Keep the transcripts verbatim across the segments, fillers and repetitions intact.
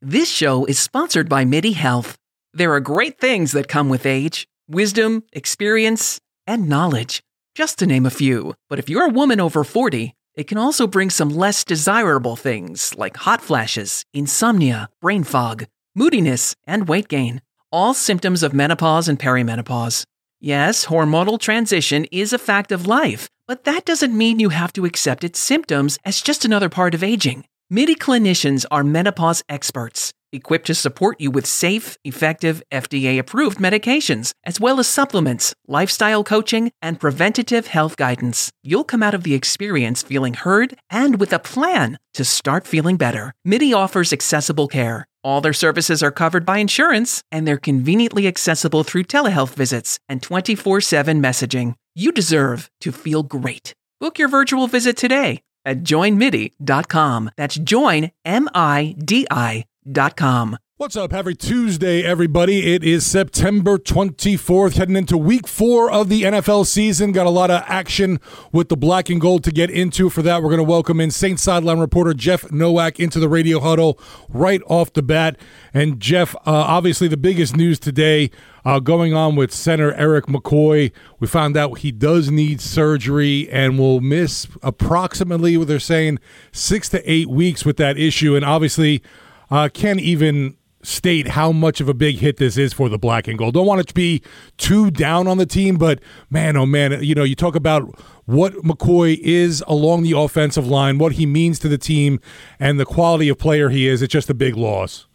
This show is sponsored by MIDI Health. There are great things that come with age: wisdom, experience, and knowledge, just to name a few. But if you're a woman over forty, it can also bring some less desirable things like hot flashes, insomnia, brain fog, moodiness, and weight gain. All symptoms of menopause and perimenopause. Yes, hormonal transition is a fact of life, but that doesn't mean you have to accept its symptoms as just another part of aging. MIDI clinicians are menopause experts, equipped to support you with safe, effective, F D A-approved medications, as well as supplements, lifestyle coaching, and preventative health guidance. You'll come out of the experience feeling heard and with a plan to start feeling better. MIDI offers accessible care. All their services are covered by insurance, and they're conveniently accessible through telehealth visits and twenty-four seven messaging. You deserve to feel great. Book your virtual visit today at join midi dot com. That's join, M I D I dot com. What's up? Happy Tuesday, everybody. It is September twenty-fourth, heading into week four of the N F L season. Got a lot of action with the black and gold to get into. For that, we're going to welcome in Saints sideline reporter Jeff Nowak into the radio huddle right off the bat. And Jeff, uh, obviously the biggest news today uh, going on with center Erik McCoy. We found out he does need surgery and will miss approximately, what they're saying, six to eight weeks with that issue. And obviously uh, can't even state how much of a big hit this is for the black and gold. Don't want it to be too down on the team, but man, oh man, you know, you talk about what McCoy is along the offensive line, what he means to the team, and the quality of player he is. It's just a big loss.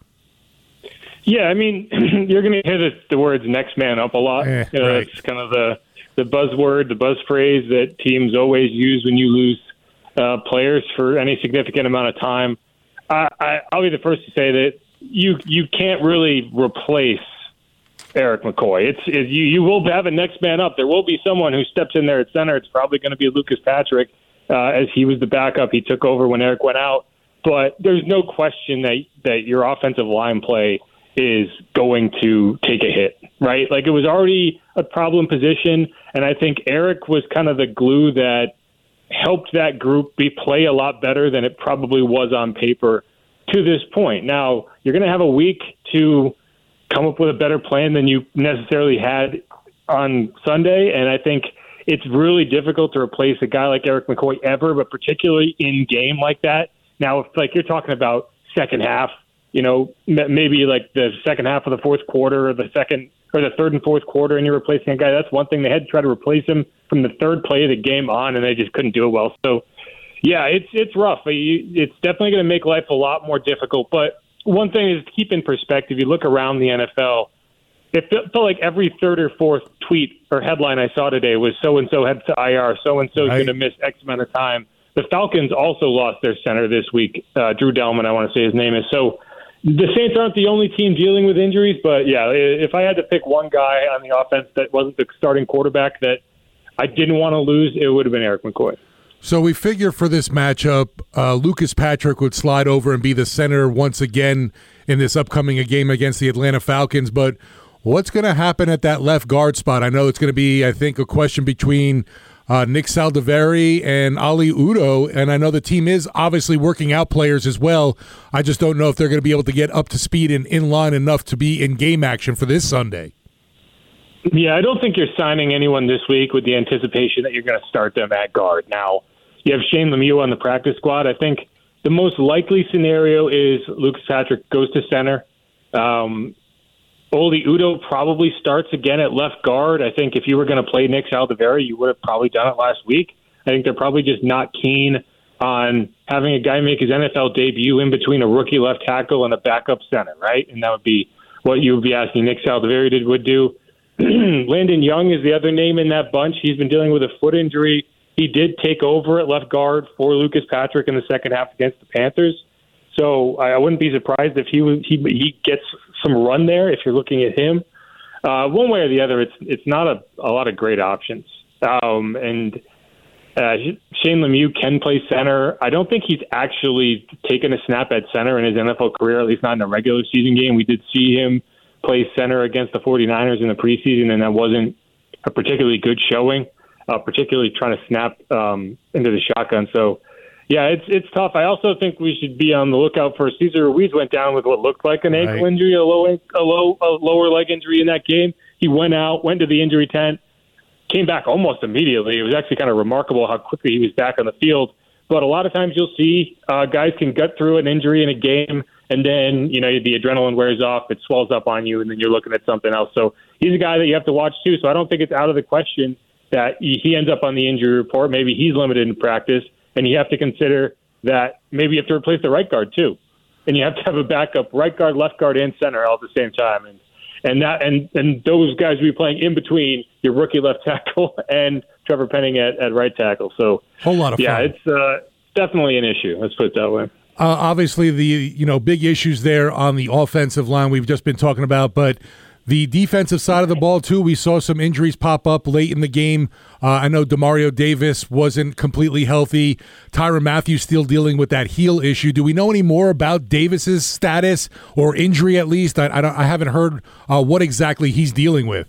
Yeah, I mean, you're going to hear the, the words "next man up" a lot. Eh, you know, right. It's kind of the the buzzword, the buzz phrase that teams always use when you lose uh, players for any significant amount of time. I, I, I'll be the first to say that you you can't really replace Erik McCoy. It's it, you you will have a next man up. There will be someone who steps in there at center. It's probably going to be Lucas Patrick, uh, as he was the backup. He took over when Erik went out. But there's no question that that your offensive line play is going to take a hit, right? Like, it was already a problem position, and I think Erik was kind of the glue that helped that group be play a lot better than it probably was on paper to this point. Now, you're going to have a week to come up with a better plan than you necessarily had on Sunday, and I think it's really difficult to replace a guy like Erik McCoy ever, but particularly in game like that. Now, if like you're talking about second half, you know, maybe like the second half of the fourth quarter or the second or the third and fourth quarter, and you're replacing a guy, that's one thing. They had to try to replace him from the third play of the game on, and they just couldn't do it well. So, yeah, it's it's rough. It's definitely going to make life a lot more difficult. But one thing is to keep in perspective. You look around the N F L, it felt like every third or fourth tweet or headline I saw today was so-and-so heads to I R, so-and-so is right. going to miss X amount of time. The Falcons also lost their center this week, uh, Drew Delman, I want to say his name is. So the Saints aren't the only team dealing with injuries, but, yeah, if I had to pick one guy on the offense that wasn't the starting quarterback that I didn't want to lose, it would have been Erik McCoy. So we figure for this matchup, uh, Lucas Patrick would slide over and be the center once again in this upcoming game against the Atlanta Falcons. But what's going to happen at that left guard spot? I know it's going to be, I think, a question between uh, Nick Saldiveri and Ali Udoh, and I know the team is obviously working out players as well. I just don't know if they're going to be able to get up to speed and in line enough to be in game action for this Sunday. Yeah, I don't think you're signing anyone this week with the anticipation that you're going to start them at guard. Now, you have Shane Lemieux on the practice squad. I think the most likely scenario is Lucas Patrick goes to center. Um, Oli Udoh probably starts again at left guard. I think if you were going to play Nick Saldiveri, you would have probably done it last week. I think they're probably just not keen on having a guy make his N F L debut in between a rookie left tackle and a backup center, right? And that would be what you would be asking Nick Saldiveri did, would do. Landon Young is the other name in that bunch. He's been dealing with a foot injury. He did take over at left guard for Lucas Patrick in the second half against the Panthers. So I wouldn't be surprised if he he he gets some run there if you're looking at him. Uh, one way or the other, it's it's not a, a lot of great options. Um, and uh, Shane Lemieux can play center. I don't think he's actually taken a snap at center in his N F L career, at least not in a regular season game. We did see him play center against the 49ers in the preseason, and that wasn't a particularly good showing, uh, particularly trying to snap um, into the shotgun. So, Yeah, it's it's tough. I also think we should be on the lookout for Cesar Ruiz. Went down with what looked like an right. ankle injury, a low, a low, a lower leg injury in that game. He went out, went to the injury tent, came back almost immediately. It was actually kind of remarkable how quickly he was back on the field. But a lot of times you'll see uh, guys can gut through an injury in a game, and then you know the adrenaline wears off, it swells up on you, and then you're looking at something else. So he's a guy that you have to watch too. So I don't think it's out of the question that he ends up on the injury report. Maybe he's limited in practice. And you have to consider that maybe you have to replace the right guard too, and you have to have a backup right guard, left guard, and center all at the same time. And and that and, and those guys will be playing in between your rookie left tackle and Trevor Penning at, at right tackle. So whole lot of yeah, fun. it's uh, definitely an issue. Let's put it that way. Uh, obviously, the you know big issues there on the offensive line we've just been talking about, but the defensive side of the ball, too, we saw some injuries pop up late in the game. Uh, I know Demario Davis wasn't completely healthy. Tyrann Mathieu still dealing with that heel issue. Do we know any more about Davis's status or injury at least? I, I, don't, I haven't heard uh, what exactly he's dealing with.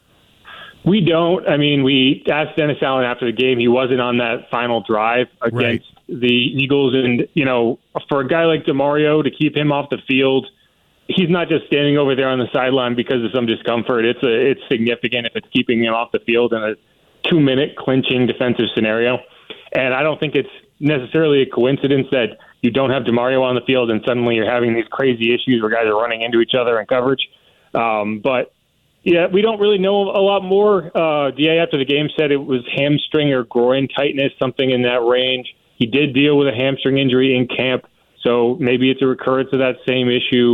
We don't. I mean, we asked Dennis Allen after the game. He wasn't on that final drive against right. the Eagles. And, you know, for a guy like Demario to keep him off the field, he's not just standing over there on the sideline because of some discomfort. It's a, it's significant if it's keeping him off the field in a two-minute clinching defensive scenario. And I don't think it's necessarily a coincidence that you don't have Demario on the field and suddenly you're having these crazy issues where guys are running into each other in coverage. Um, but, yeah, we don't really know a lot more. Uh, D A after the game said it was hamstring or groin tightness, something in that range. He did deal with a hamstring injury in camp, so maybe it's a recurrence of that same issue.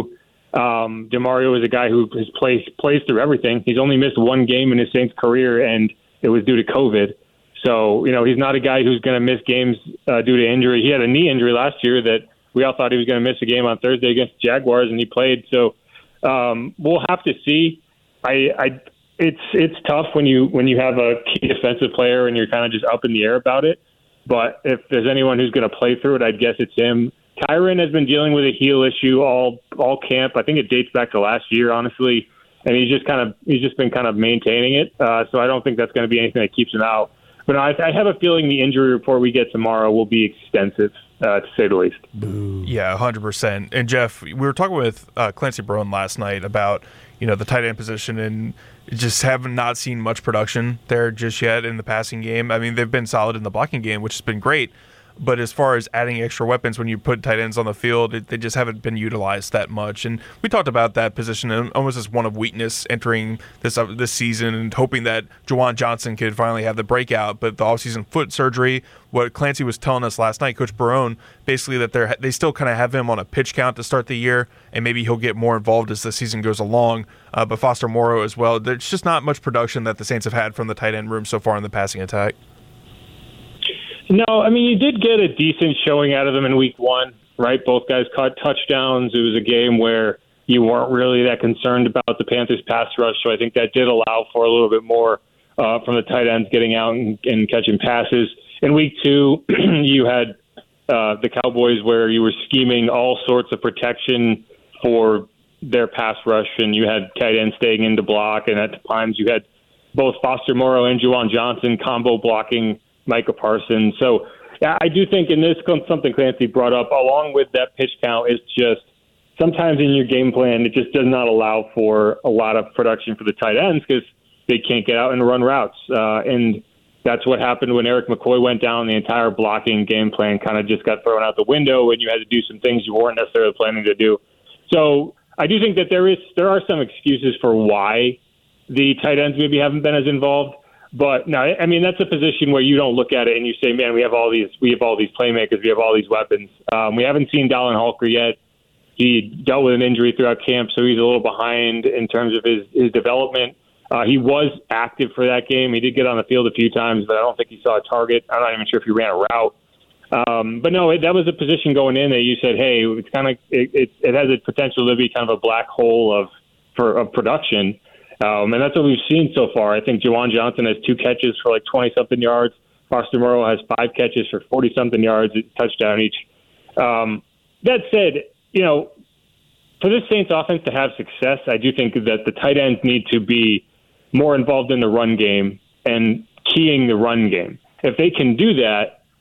Um, Demario is a guy who has plays plays through everything. He's only missed one game in his Saints career, and it was due to COVID. So, you know, he's not a guy who's going to miss games uh, due to injury. He had a knee injury last year that we all thought he was going to miss a game on Thursday against the Jaguars, and he played. So um, we'll have to see. I, I, it's it's tough when you when you have a key defensive player and you're kind of just up in the air about it. But if there's anyone who's going to play through it, I'd guess it's him. Tyrann has been dealing with a heel issue all all camp. I think it dates back to last year, honestly, and he's just kind of he's just been kind of maintaining it. Uh, so I don't think that's going to be anything that keeps him out. But I, I have a feeling the injury report we get tomorrow will be extensive, uh, to say the least. Yeah, one hundred percent. And Jeff, we were talking with uh, Clancy Barone last night about you know the tight end position and just have not seen much production there just yet in the passing game. I mean, they've been solid in the blocking game, which has been great. But as far as adding extra weapons when you put tight ends on the field, it, they just haven't been utilized that much. And we talked about that position almost as one of weakness entering this uh, this season and hoping that Juwan Johnson could finally have the breakout. But the offseason foot surgery, what Clancy was telling us last night, Coach Barone, basically that they they still kind of have him on a pitch count to start the year, and maybe he'll get more involved as the season goes along. Uh, but Foster Moreau as well. There's just not much production that the Saints have had from the tight end room so far in the passing attack. No, I mean, you did get a decent showing out of them in week one, right? Both guys caught touchdowns. It was a game where you weren't really that concerned about the Panthers' pass rush, so I think that did allow for a little bit more uh, from the tight ends getting out and, and catching passes. In week two, you had uh, the Cowboys where you were scheming all sorts of protection for their pass rush, and you had tight ends staying into block, and at times you had both Foster Moreau and Juwan Johnson combo blocking Micah Parsons. So yeah, I do think in this, something Clancy brought up, along with that pitch count, is just sometimes in your game plan, it just does not allow for a lot of production for the tight ends because they can't get out and run routes. Uh, and that's what happened when Eric McCoy went down. The entire blocking game plan kind of just got thrown out the window and you had to do some things you weren't necessarily planning to do. So I do think that there is there are some excuses for why the tight ends maybe haven't been as involved. But no, I mean, that's a position where you don't look at it and you say, man, we have all these, we have all these playmakers, we have all these weapons. Um, we haven't seen Dallin Holker yet. He dealt with an injury throughout camp, so he's a little behind in terms of his, his development. Uh, he was active for that game. He did get on the field a few times, but I don't think he saw a target. I'm not even sure if he ran a route. Um, but no, it, that was a position going in that you said, hey, it's kind of, it, it, it has a potential to be kind of a black hole of, for, of production. Um, and that's what we've seen so far. I think Juwan Johnson has two catches for like twenty-something yards. Foster Moreau has five catches for forty-something yards, a touchdown each. Um, that said, you know, for this Saints offense to have success, I do think that the tight ends need to be more involved in the run game and keying the run game. If they can do that,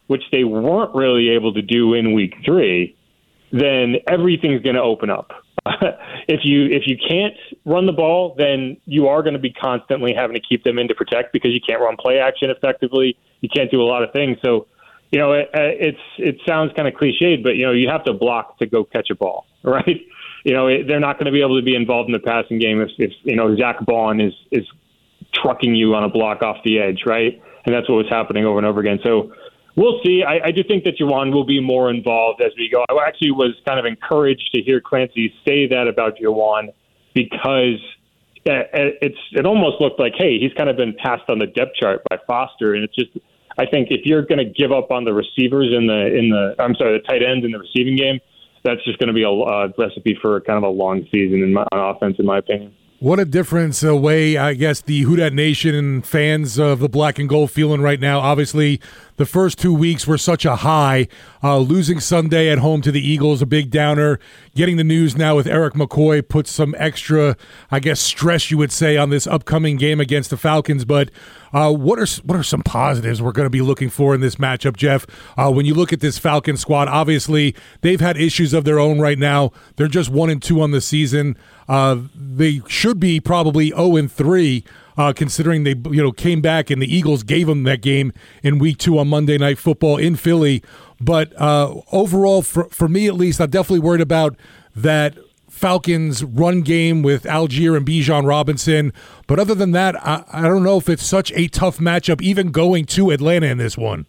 which they weren't really able to do in week three, then everything's going to open up. if you if you can't run the ball, then you are going to be constantly having to keep them in to protect because you can't run play action effectively. You can't do a lot of things. So, you know, it, it's it sounds kind of cliched, but, you know, you have to block to go catch a ball, right? You know, it, they're not going to be able to be involved in the passing game if, if you know, Zach Baun is, is trucking you on a block off the edge, right? And that's what was happening over and over again. So we'll see. I, I do think that Juwan will be more involved as we go. I actually was kind of encouraged to hear Clancy say that about Juwan because it's it almost looked like, hey, he's kind of been passed on the depth chart by Foster, and it's just I think if you're going to give up on the receivers in the in the I'm sorry the tight ends in the receiving game, that's just going to be a uh, recipe for kind of a long season in my, on offense, in my opinion. What a difference a way, I guess, the Who Dat Nation and fans of the black and gold feeling right now. Obviously, the first two weeks were such a high. Uh, losing Sunday at home to the Eagles, a big downer. Getting the news now with Eric McCoy puts some extra, I guess, stress, you would say, on this upcoming game against the Falcons. But uh, what are what are some positives we're going to be looking for in this matchup, Jeff? Uh, when you look at this Falcons squad, obviously, they've had issues of their own right now. They're just one and two on the season. Uh, they should be probably oh and three, uh, considering they you know came back and the Eagles gave them that game in week two on Monday Night Football in Philly. But uh, overall, for, for me at least, I'm definitely worried about that Falcons run game with Algier and Bijan Robinson. But other than that, I, I don't know if it's such a tough matchup, even going to Atlanta in this one.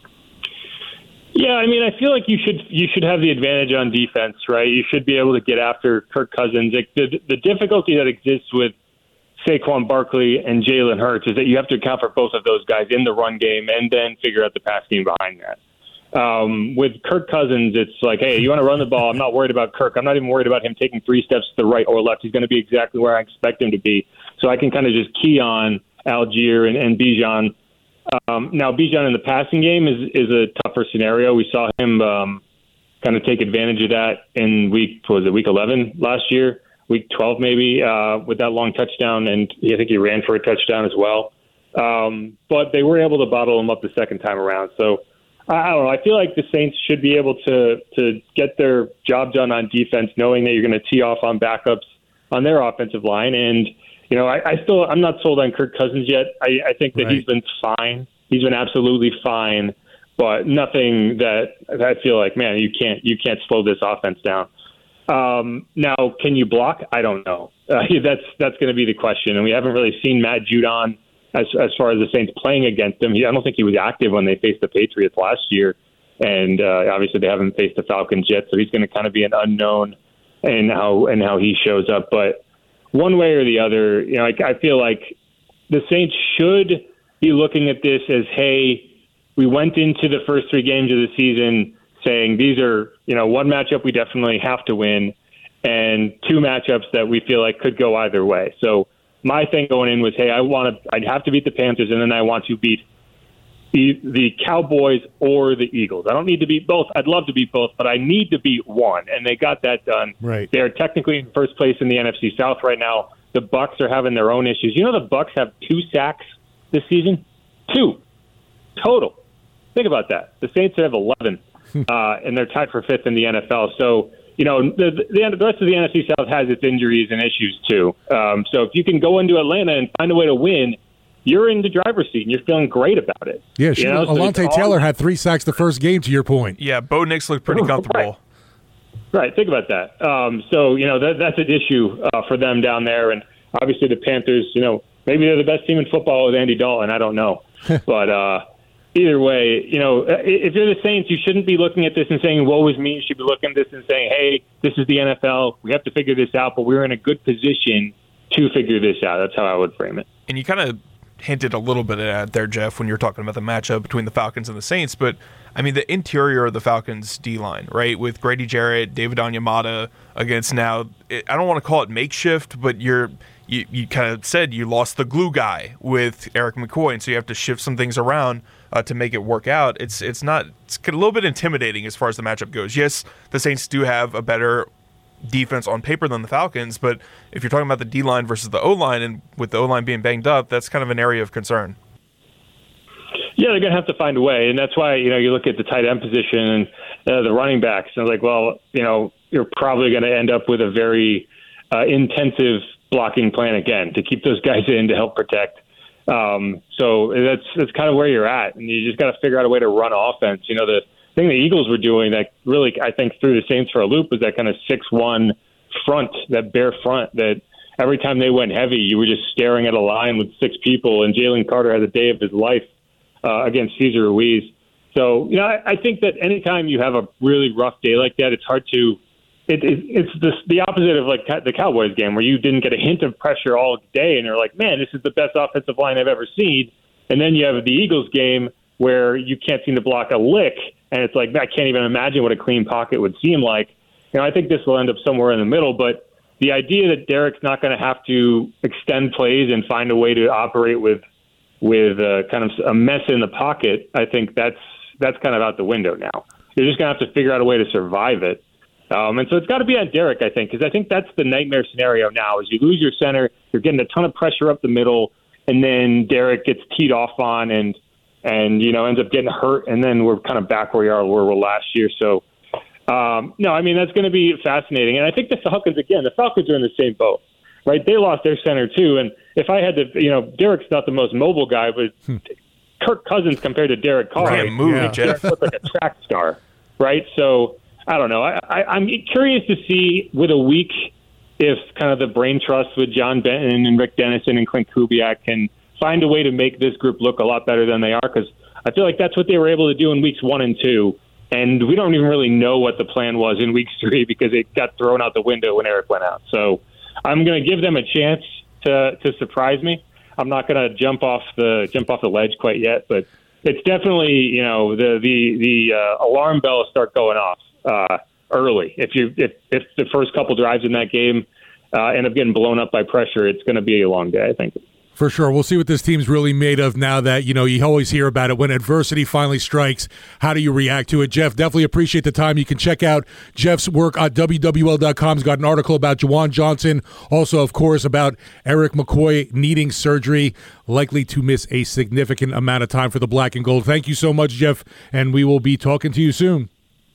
Yeah, I mean, I feel like you should you should have the advantage on defense, right? You should be able to get after Kirk Cousins. It, the, the difficulty that exists with Saquon Barkley and Jalen Hurts is that you have to account for both of those guys in the run game and then figure out the pass game behind that. Um, with Kirk Cousins, it's like, hey, you want to run the ball. I'm not worried about Kirk. I'm not even worried about him taking three steps to the right or left. He's going to be exactly where I expect him to be. So I can kind of just key on Algier and, and Bijan. Um, now, Bijan in the passing game is, is a tougher scenario. We saw him um, kind of take advantage of that in week, what was it, week eleven last year, week twelve maybe, uh, with that long touchdown, and I think he ran for a touchdown as well. Um, but they were able to bottle him up the second time around. So, I don't know. I feel like the Saints should be able to to get their job done on defense, knowing that you're going to tee off on backups on their offensive line. And, you know, I, I still I'm not sold on Kirk Cousins yet. I, I think that right. he's been fine. He's been absolutely fine, but nothing that I feel like, man, you can't you can't slow this offense down. Um, now, can you block? I don't know. Uh, that's that's going to be the question, and we haven't really seen Matt Judon. As as far as the Saints playing against him, he, I don't think he was active when they faced the Patriots last year, and uh, obviously they haven't faced the Falcons yet, so he's going to kind of be an unknown in how and how he shows up. But one way or the other, you know, I, I feel like the Saints should be looking at this as, hey, we went into the first three games of the season saying these are, you know, one matchup we definitely have to win, and two matchups that we feel like could go either way. So my thing going in was, hey, I want to, I'd have to beat the Panthers, and then I want to beat the, the Cowboys or the Eagles. I don't need to beat both. I'd love to beat both, but I need to beat one, and they got that done. Right. They're technically in first place in the N F C South right now. The Bucs are having their own issues. You know, the Bucs have two sacks this season, two total. Think about that. The Saints have eleven, uh, and they're tied for fifth in the N F L. So, you know, the, the, the rest of the N F C South has its injuries and issues, too. Um, so if you can go into Atlanta and find a way to win, you're in the driver's seat, and you're feeling great about it. Yeah, sure. You know? Alontae so Taylor all... had three sacks the first game, to your point. Yeah, Bo Nix looked pretty comfortable. Right, right. Think about that. Um, so, you know, that, that's an issue uh, for them down there. And obviously the Panthers, you know, maybe they're the best team in football with Andy Dalton. I don't know. but, uh either way, you know, if you're the Saints, you shouldn't be looking at this and saying, woe is me. You should be looking at this and saying, hey, this is the N F L. We have to figure this out, but we're in a good position to figure this out. That's how I would frame it. And you kind of hinted a little bit at that there, Jeff, when you were talking about the matchup between the Falcons and the Saints. But, I mean, the interior of the Falcons' D-line, right, with Grady Jarrett, David Onyemata against now, I don't want to call it makeshift, but you're you, you kind of said you lost the glue guy with Eric McCoy, and so you have to shift some things around Uh, to make it work out. It's it's not it's a little bit intimidating as far as the matchup goes. Yes, the Saints do have a better defense on paper than the Falcons, but if you're talking about the D-line versus the O-line, and with the O-line being banged up, that's kind of an area of concern. Yeah, they're going to have to find a way, and that's why, you know, you look at the tight end position and uh, the running backs, and it's like, well, you know, you're probably going to end up with a very uh, intensive blocking plan again to keep those guys in to help protect. Um, so that's that's kind of where you're at, and you just got to figure out a way to run offense. You know, the thing the Eagles were doing that really, I think, threw the Saints for a loop was that kind of six one front, that bare front that every time they went heavy, you were just staring at a line with six people, and Jalen Carter had the day of his life uh, against Cesar Ruiz. So, you know, I, I think that anytime you have a really rough day like that, it's hard to it, – it, it's the, the opposite of, like, the Cowboys game where you didn't get a hint of pressure all day, and you're like, man, this is the best offensive line I've ever seen. And then you have the Eagles game where you can't seem to block a lick, and it's like, I can't even imagine what a clean pocket would seem like. You know, I think this will end up somewhere in the middle, but the idea that Derek's not going to have to extend plays and find a way to operate with with uh, kind of a mess in the pocket, I think that's that's kind of out the window now. You're just going to have to figure out a way to survive it. Um, and so it's got to be on Derek, I think, because I think that's the nightmare scenario now is you lose your center, you're getting a ton of pressure up the middle, and then Derek gets teed off on and, and you know, ends up getting hurt, and then we're kind of back where we are where we were last year. So, Um, no, I mean, that's going to be fascinating. And I think the Falcons, again, the Falcons are in the same boat, right? They lost their center, too. And if I had to, you know, Derek's not the most mobile guy, but hmm. Kirk Cousins compared to Derek Carr. Right, move, yeah. Jeff looked like a track star, right? So, I don't know. I, I, I'm curious to see with a week if kind of the brain trust with John Benton and Rick Dennison and Clint Kubiak can find a way to make this group look a lot better than they are, because I feel like that's what they were able to do in weeks one and two. And we don't even really know what the plan was in week three because it got thrown out the window when Eric went out. So I'm going to give them a chance to to surprise me. I'm not going to jump off the jump off the ledge quite yet, but it's definitely, you know, the the the uh, alarm bells start going off uh, early. If you if if the first couple drives in that game uh, end up getting blown up by pressure, it's going to be a long day, I think. For sure. We'll see what this team's really made of now that, you know, you always hear about it. When adversity finally strikes, how do you react to it? Jeff, definitely appreciate the time. You can check out Jeff's work at W W L dot com. He's got an article about Juwan Johnson. Also, of course, about Eric McCoy needing surgery, likely to miss a significant amount of time for the black and gold. Thank you so much, Jeff, and we will be talking to you soon.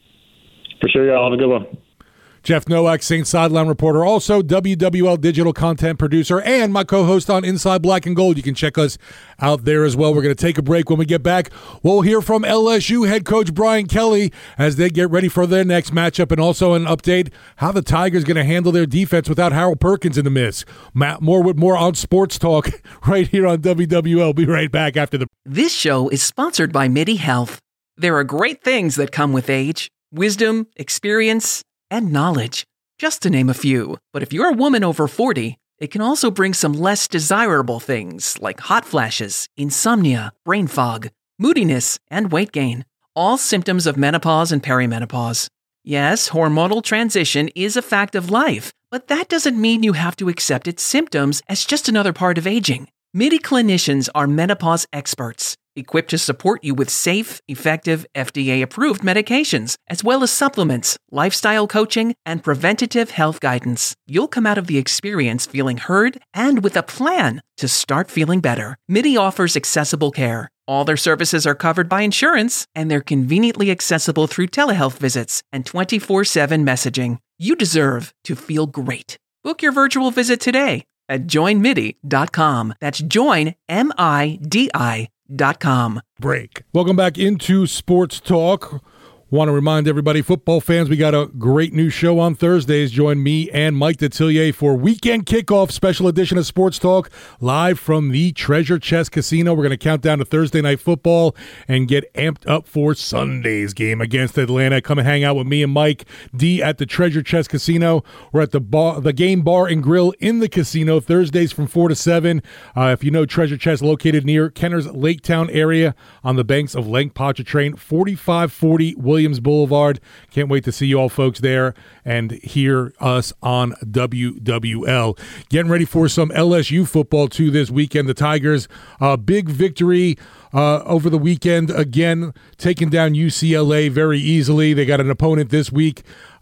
For sure, y'all. Have a good one. Jeff Nowak, Saints sideline reporter, also W W L digital content producer, and my co-host on Inside Black and Gold. You can check us out there as well. We're going to take a break. When we get back, we'll hear from L S U head coach Brian Kelly as they get ready for their next matchup, and also an update how the Tigers going to handle their defense without Harold Perkins in the mix. Matt Moore with more on Sports Talk right here on W W L. Be right back after the... This show is sponsored by MIDI Health. There are great things that come with age, wisdom, experience, and knowledge, just to name a few. But if you're a woman over forty, it can also bring some less desirable things like hot flashes, insomnia, brain fog, moodiness, and weight gain. All symptoms of menopause and perimenopause. Yes, hormonal transition is a fact of life, but that doesn't mean you have to accept its symptoms as just another part of aging. MIDI clinicians are menopause experts, equipped to support you with safe, effective, F D A-approved medications, as well as supplements, lifestyle coaching, and preventative health guidance. You'll come out of the experience feeling heard and with a plan to start feeling better. MIDI offers accessible care. All their services are covered by insurance, and they're conveniently accessible through telehealth visits and twenty-four seven messaging. You deserve to feel great. Book your virtual visit today at join midi dot com. That's join, M I D I dot com. Break. Welcome back into Sports Talk. Want to remind everybody, football fans, we got a great new show on Thursdays. Join me and Mike Detillier for Weekend Kickoff, special edition of Sports Talk, live from the Treasure Chest Casino. We're going to count down to Thursday Night Football and get amped up for Sunday's game against Atlanta. Come and hang out with me and Mike D at the Treasure Chest Casino. We're at the bar, the Game Bar and Grill in the casino, Thursdays from four to seven. Uh, if you know Treasure Chest, located near Kenner's Lake Town area on the banks of Lake Pontchartrain, forty-five forty Williams Boulevard. Can't wait to see you all folks there and hear us on W W L. Getting ready for some L S U football too this weekend. The Tigers, a uh, big victory uh, over the weekend, again taking down U C L A very easily. They got an opponent this week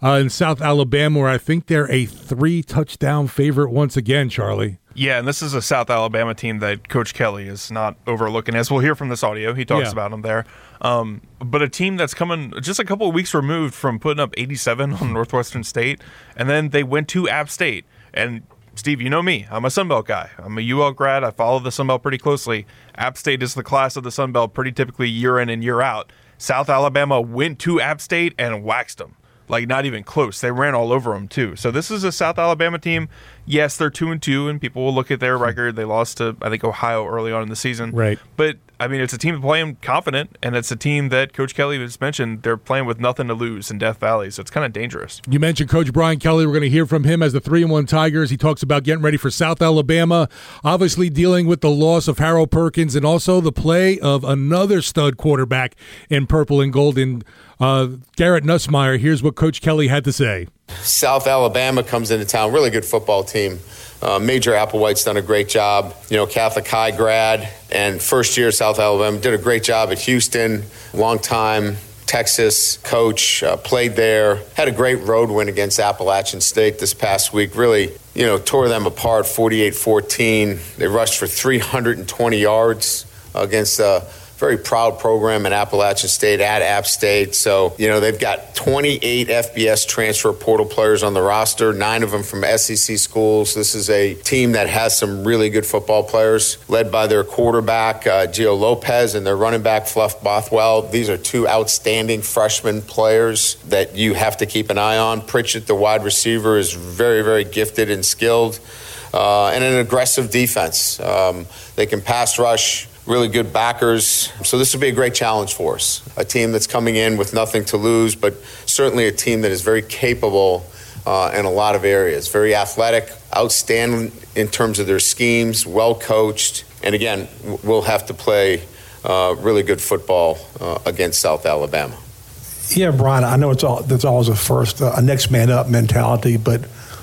uh, in South Alabama, where I think they're a three-touchdown favorite once again, Charlie. Yeah, and this is a South Alabama team that Coach Kelly is not overlooking. As we'll hear from this audio, he talks Yeah. about them there. Um, but a team that's coming just a couple of weeks removed from putting up eighty-seven on Northwestern State, and then they went to App State. And Steve, you know me. I'm a Sun Belt guy. I'm a U L grad. I follow the Sun Belt pretty closely. App State is the class of the Sun Belt pretty typically year in and year out. South Alabama went to App State and waxed them. Like, not even close. They ran all over them, too. So this is a South Alabama team. Yes, they're two and two, and people will look at their record. They lost to, I think, Ohio early on in the season. Right. But, I mean, it's a team playing confident, and it's a team that Coach Kelly just mentioned. They're playing with nothing to lose in Death Valley, so it's kind of dangerous. You mentioned Coach Brian Kelly. We're going to hear from him as the three and one Tigers. He talks about getting ready for South Alabama, obviously dealing with the loss of Harold Perkins and also the play of another stud quarterback in purple and gold in uh, Garrett Nussmeier. Here's what Coach Kelly had to say. South Alabama comes into town, really good football team. Uh, Major Applewhite's done a great job. You know, Catholic High grad and first year South Alabama, did a great job at Houston, long time Texas coach, uh, played there, had a great road win against Appalachian State this past week. Really, you know, tore them apart forty-eight fourteen. They rushed for three hundred twenty yards against a very proud program in Appalachian State at App State. So, you know, they've got twenty-eight F B S transfer portal players on the roster, nine of them from S E C schools. This is a team that has some really good football players, led by their quarterback, uh, Gio Lopez, and their running back, Fluff Bothwell. These are two outstanding freshman players that you have to keep an eye on. Pritchett, the wide receiver, is very, very gifted and skilled, uh, and an aggressive defense. Um, they can pass rush. Really good backers. So this will be a great challenge for us. A team that's coming in with nothing to lose, but certainly a team that is very capable uh, in a lot of areas. Very athletic, outstanding in terms of their schemes, well coached. And again, we'll have to play uh, really good football uh, against South Alabama. Yeah, Brian, I know it's all, that's always a first, uh, a next man up mentality, but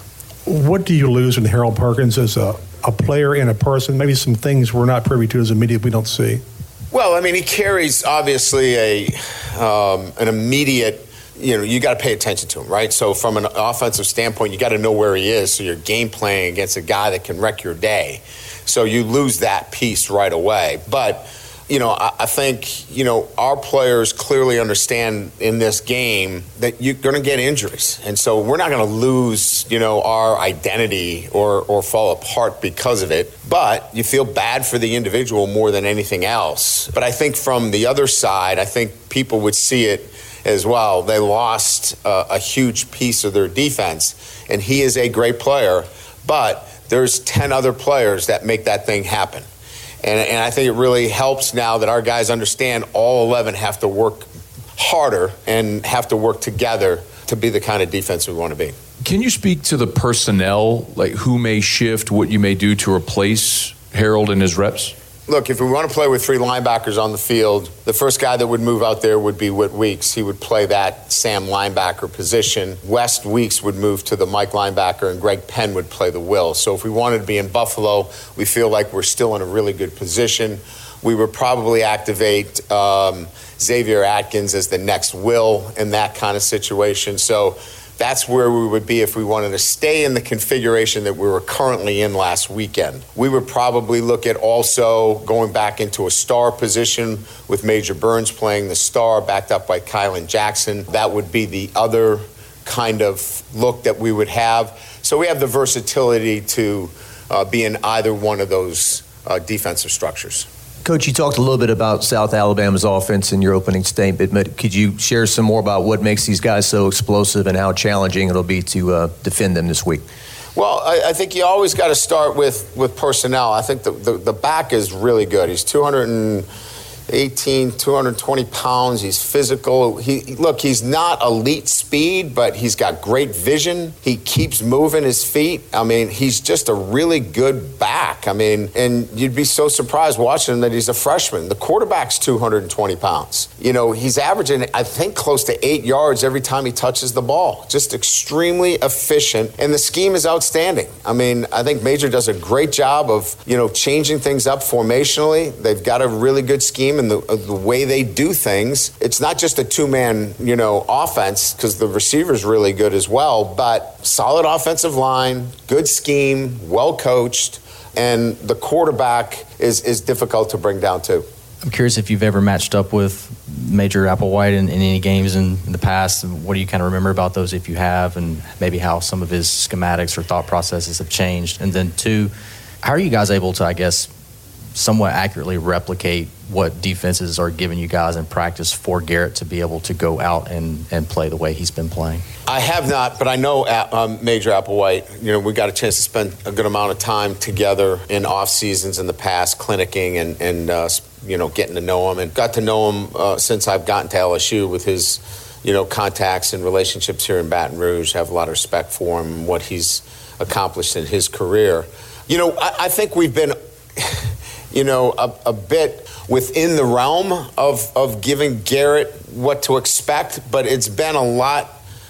what do you lose when Harold Perkins is a a player and a person, maybe some things we're not privy to as a media we don't see? Well, I mean, he carries obviously a um, an immediate, you know, you got to pay attention to him, right? So from an offensive standpoint, you got to know where he is so you're game playing against a guy that can wreck your day. So you lose that piece right away. But, you know, I, I think, you know, our players clearly understand in this game that you're going to get injuries. And so we're not going to lose, you know, our identity or, or fall apart because of it. But you feel bad for the individual more than anything else. But I think from the other side, I think people would see it as well. They lost uh, a huge piece of their defense. And he is a great player. But there's ten other players that make that thing happen. And, and I think it really helps now that our guys understand all eleven have to work harder and have to work together to be the kind of defense we want to be. Can you speak to the personnel, like who may shift, what you may do to replace Harold and his reps? Look, if we want to play with three linebackers on the field, the first guy that would move out there would be Whit Weeks. He would play that Sam linebacker position. West Weeks would move to the Mike linebacker, and Greg Penn would play the Will. So if we wanted to be in Buffalo, we feel like we're still in a really good position. We would probably activate um, Xavier Atkins as the next Will in that kind of situation. So that's where we would be if we wanted to stay in the configuration that we were currently in last weekend. We would probably look at also going back into a star position with Major Burns playing the star, backed up by Kylan Jackson. That would be the other kind of look that we would have. So we have the versatility to uh, be in either one of those uh, defensive structures. Coach, you talked a little bit about South Alabama's offense in your opening statement, but could you share some more about what makes these guys so explosive and how challenging it'll be to uh, defend them this week? Well, I, I think you always got to start with, with personnel. I think the, the, the back is really good. He's two hundred eighteen, two hundred twenty pounds. He's physical. He look, he's not elite speed, but he's got great vision. He keeps moving his feet. I mean, he's just a really good back. I mean, and you'd be so surprised watching him that he's a freshman. The quarterback's two hundred twenty pounds. You know, he's averaging, I think, close to eight yards every time he touches the ball. Just extremely efficient, and the scheme is outstanding. I mean, I think Major does a great job of, you know, changing things up formationally. They've got a really good scheme and the, uh, the way they do things, it's not just a two-man, you know, offense, because the receiver's really good as well, but solid offensive line, good scheme, well coached, and the quarterback is, is difficult to bring down too. I'm curious if you've ever matched up with Major Applewhite in, in any games in, in the past. What do you kind of remember about those if you have, and maybe how some of his schematics or thought processes have changed? And then two, how are you guys able to, I guess, somewhat accurately replicate what defenses are giving you guys in practice for Garrett to be able to go out and, and play the way he's been playing? I have not, but I know um, Major Applewhite. You know, we got a chance to spend a good amount of time together in off seasons in the past, clinicking and, and uh, you know, getting to know him, and got to know him uh, since I've gotten to L S U with his, you know, contacts and relationships here in Baton Rouge. I have a lot of respect for him and what he's accomplished in his career. You know, I, I think we've been, you know, a, a bit within the realm of, of giving Garrett what to expect, but it's been a lot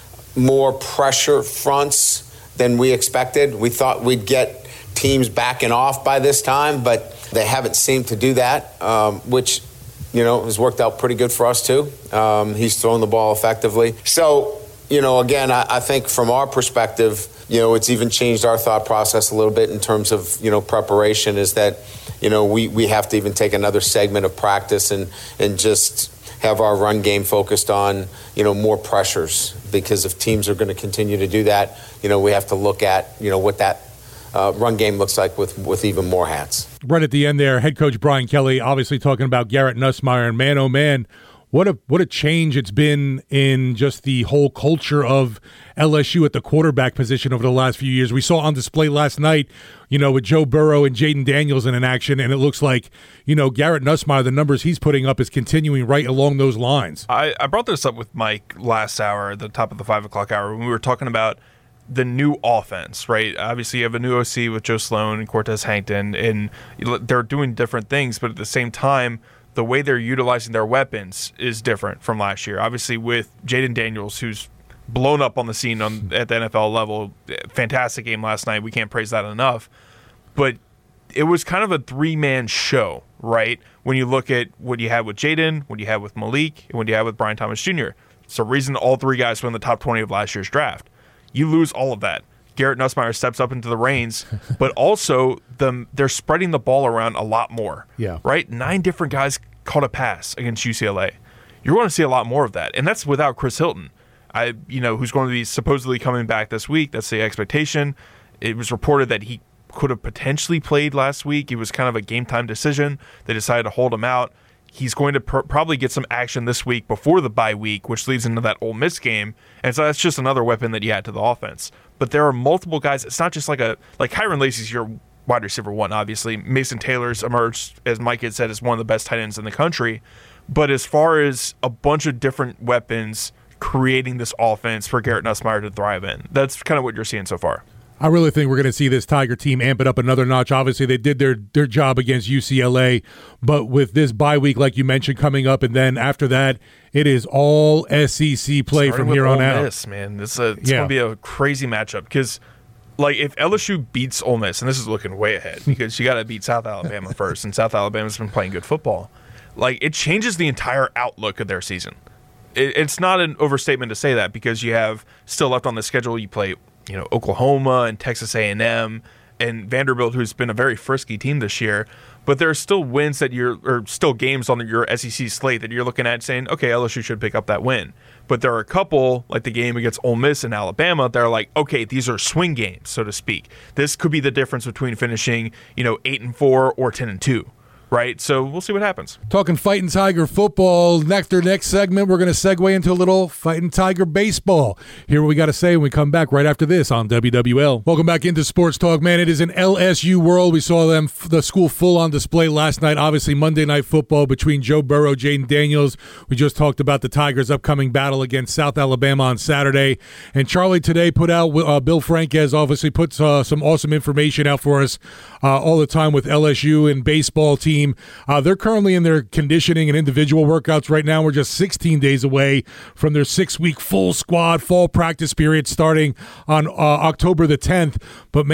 more pressure fronts than we expected. We thought we'd get teams backing off by this time, but they haven't seemed to do that, um, which, you know, has worked out pretty good for us too. Um, he's thrown the ball effectively. So, you know, again, I, I think from our perspective, you know, it's even changed our thought process a little bit in terms of, you know, preparation, is that, you know, we, we have to even take another segment of practice and, and just have our run game focused on, you know, more pressures, because if teams are going to continue to do that, you know, we have to look at, you know, what that uh, run game looks like with, with even more hats. Right at the end there, head coach Brian Kelly obviously talking about Garrett Nussmeier, and man, oh man, what a what a change it's been in just the whole culture of L S U at the quarterback position over the last few years. We saw on display last night, you know, with Joe Burrow and Jaden Daniels in an action, and it looks like, you know, Garrett Nussmeier, the numbers he's putting up is continuing right along those lines. I, I brought this up with Mike last hour, at the top of the five o'clock hour, when we were talking about the new offense, right? Obviously, you have a new O C with Joe Sloan and Cortez Hankton, and they're doing different things, but at the same time, the way they're utilizing their weapons is different from last year. Obviously, with Jaden Daniels, who's blown up on the scene on, at the N F L level, fantastic game last night. We can't praise that enough. But it was kind of a three-man show, right? When you look at what you had with Jaden, what you had with Malik, and what you had with Brian Thomas Junior It's the reason all three guys were in the top twenty of last year's draft. You lose all of that. Garrett Nussmeier steps up into the reins, but also the, they're spreading the ball around a lot more. Yeah. Right? Nine different guys caught a pass against U C L A. You're going to see a lot more of that, and that's without Chris Hilton, I, you know, who's going to be supposedly coming back this week. That's the expectation. It was reported that he could have potentially played last week. It was kind of a game-time decision. They decided to hold him out. He's going to pr- probably get some action this week before the bye week, which leads into that Ole Miss game. And so that's just another weapon that you add to the offense. But there are multiple guys. It's not just like a like Kyron Lacy's your wide receiver one, obviously. Mason Taylor's emerged, as Mike had said, as one of the best tight ends in the country. But as far as a bunch of different weapons creating this offense for Garrett Nussmeier to thrive in, that's kind of what you're seeing so far. I really think we're going to see this Tiger team amp it up another notch. Obviously, they did their, their job against U C L A, but with this bye week, like you mentioned, coming up, and then after that, it is all S E C play Starting from here with on Ole out. Miss, man, it's, a, it's Yeah. going to be a crazy matchup because, like, if L S U beats Ole Miss, and this is looking way ahead because you got to beat South Alabama first, and South Alabama's been playing good football, like, it changes the entire outlook of their season. It, it's not an overstatement to say that because you have still left on the schedule. You play, you know, Oklahoma and Texas A and M and Vanderbilt, who's been a very frisky team this year. But there are still wins that you're, or still games on your S E C slate that you're looking at saying, okay, L S U should pick up that win. But there are a couple, like the game against Ole Miss and Alabama, that are like, okay, these are swing games, so to speak. This could be the difference between finishing, you know, eight and four or ten and two. Right, so we'll see what happens. Talking Fighting Tiger football. Next, our next segment, we're going to segue into a little Fighting Tiger baseball. Hear what we got to say when we come back right after this on W W L. Welcome back into Sports Talk, man. It is an L S U world. We saw them, the school full on display last night. Obviously, Monday Night Football between Joe Burrow, Jaden Daniels. We just talked about the Tigers' upcoming battle against South Alabama on Saturday. And Charlie today put out, uh, Bill Franquez obviously puts uh, some awesome information out for us uh, all the time with L S U and baseball team. Uh, they're currently in their conditioning and individual workouts right now. We're just sixteen days away from their six-week full squad fall practice period starting on uh, October the tenth. But, man,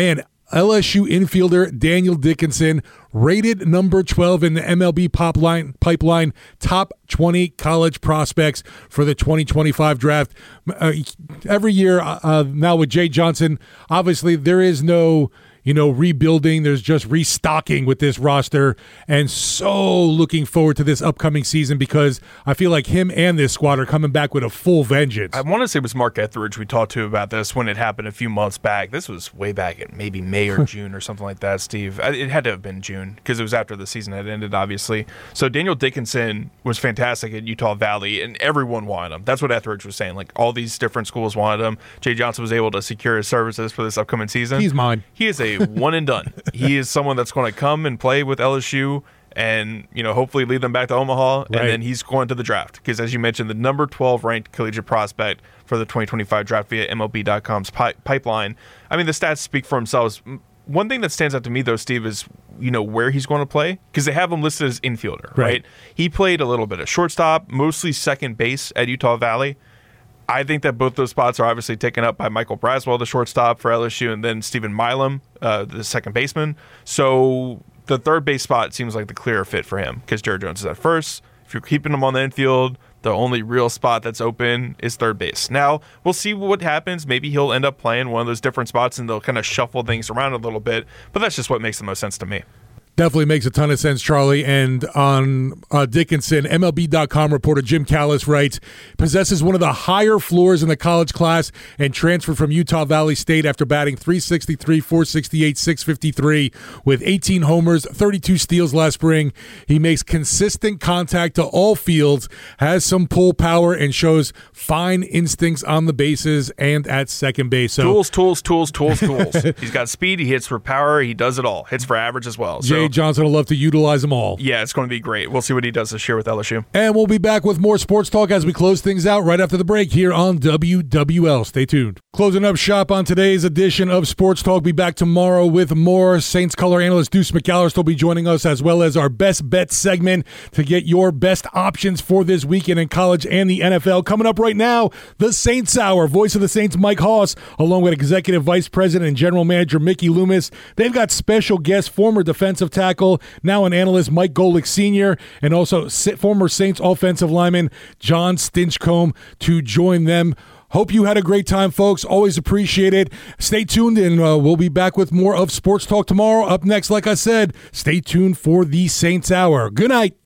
L S U infielder Daniel Dickinson, rated number twelve in the M L B pop line, pipeline, top twenty college prospects for the twenty twenty-five draft. Uh, every year uh, now with Jay Johnson, obviously there is no you know, rebuilding. There's just restocking with this roster, and so looking forward to this upcoming season because I feel like him and this squad are coming back with a full vengeance. I want to say it was Mark Etheridge we talked to about this when it happened a few months back. This was way back in maybe May or June or something like that, Steve. It had to have been June because it was after the season had ended, obviously. So Daniel Dickinson was fantastic at Utah Valley, and everyone wanted him. That's what Etheridge was saying. Like, all these different schools wanted him. Jay Johnson was able to secure his services for this upcoming season. He's mine. He is a one and done. He is someone that's going to come and play with L S U and, you know, hopefully lead them back to Omaha, right. And then he's going to the draft because, as you mentioned, the number twelve ranked collegiate prospect for the twenty twenty-five draft via M L B dot com's pi- pipeline. I mean, the stats speak for themselves. One thing that stands out to me, though, Steve, is, you know, where he's going to play because they have him listed as infielder, right. right? He played a little bit of shortstop, mostly second base at Utah Valley. I think that both those spots are obviously taken up by Michael Braswell, the shortstop for L S U, and then Stephen Milam, uh, the second baseman. So the third base spot seems like the clearer fit for him because Jared Jones is at first. If you're keeping him on the infield, the only real spot that's open is third base. Now, we'll see what happens. Maybe he'll end up playing one of those different spots and they'll kind of shuffle things around a little bit, but that's just what makes the most sense to me. Definitely makes a ton of sense, Charlie. And on uh, Dickinson, M L B dot com reporter Jim Callis writes, possesses one of the higher floors in the college class and transferred from Utah Valley State after batting three sixty-three, four sixty-eight, six fifty-three with eighteen homers, thirty-two steals last spring. He makes consistent contact to all fields, has some pull power, and shows fine instincts on the bases and at second base. So, tools, tools, tools, tools, tools. He's got speed. He hits for power. He does it all. Hits for average as well. So. Jay Johnson will love to utilize them all. Yeah, it's going to be great. We'll see what he does this year with L S U. And we'll be back with more sports talk as we close things out right after the break here on W W L. Stay tuned. Closing up shop on today's edition of Sports Talk. Be back tomorrow with more. Saints color analyst Deuce McAllister will be joining us, as well as our best bet segment to get your best options for this weekend in college and the N F L. Coming up right now, the Saints Hour. Voice of the Saints, Mike Hoss, along with Executive Vice President and General Manager Mickey Loomis. They've got special guest, former defensive tackle, now an analyst, Mike Golick Senior, and also former Saints offensive lineman John Stinchcomb to join them. Hope you had a great time, folks. Always appreciate it. Stay tuned, and uh, we'll be back with more of Sports Talk tomorrow. Up next, like I said, stay tuned for the Saints Hour. Good night.